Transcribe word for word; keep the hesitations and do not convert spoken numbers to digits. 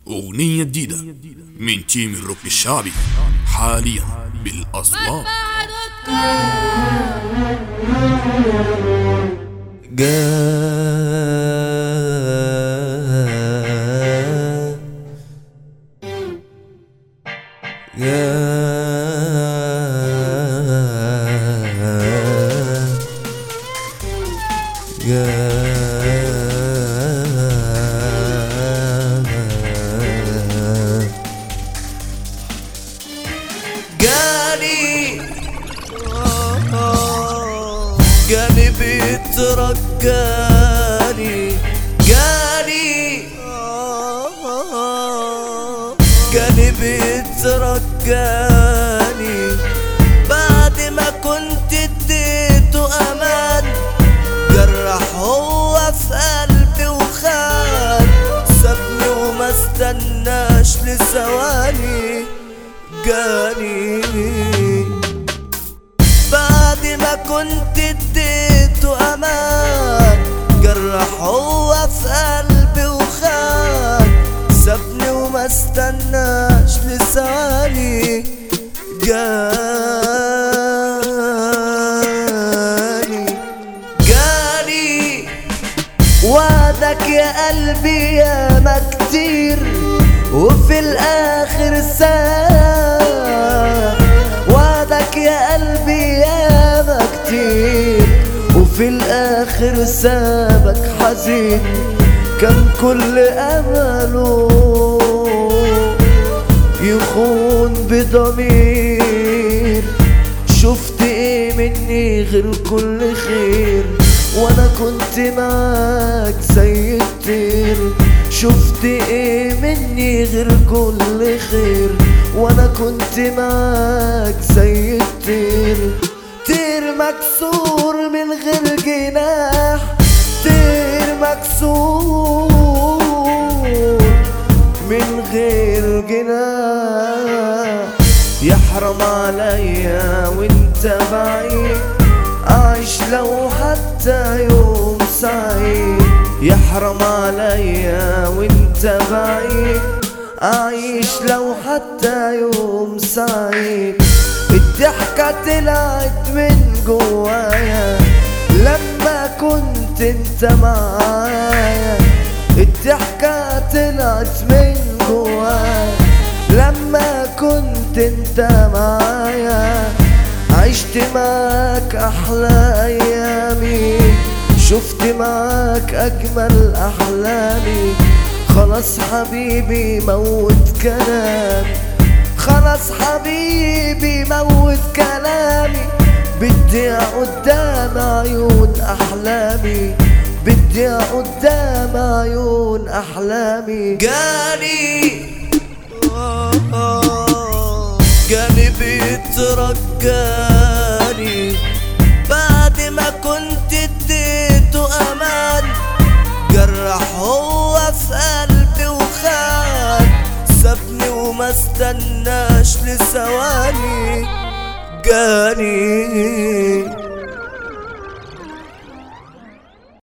أغنية جديدة من تيم الروك الشعبي حاليا بالأصوات. جاني جاني بيترجاني جاني جاني بيترجاني بعد ما كنت اديته امان، جرح هو في قلبي وخان، سابني وما استناش لثواني. جاني بعد ما كنت اديته امان، جرح هو في قلبي وخان، سابني وما استناش لثواني. جاني جاني وعدك يا قلبي ياما كتير وفي الاخر ساب، وعدك يا قلبي ياما كتير وفي الاخر سابك حزين. كان كل امله يخون بضمير، شفت ايه مني غير كل خير وانا كنت معاك زي الطير. شفت ايه مني غير كل خير وانا كنت معاك زي الطير. طير مكسور من غير جناح، طير مكسور من غير جناح. يحرم عليا وانت بعيد اعيش لو حتى يوم سعيد. يحرم عليا وانت بعيد اعيش لو حتى يوم سعيد. الضحكة طلعت من جوايا لما كنت انت معايا. الضحكة طلعت من جوايا لما كنت انت معايا. عشت معاك احلى ايامي، شفت معاك اجمل احلامي. خلاص حبيبي موت كلامي، خلاص حبيبي موت كلامي. بدي قدام عيون احلامي، بدي قدام عيون احلامي. جاني جاني بيترجاني بعد ما كنت اديته امان، جرح هو في قلبي وخان، سابني وما استناش لثواني. جاني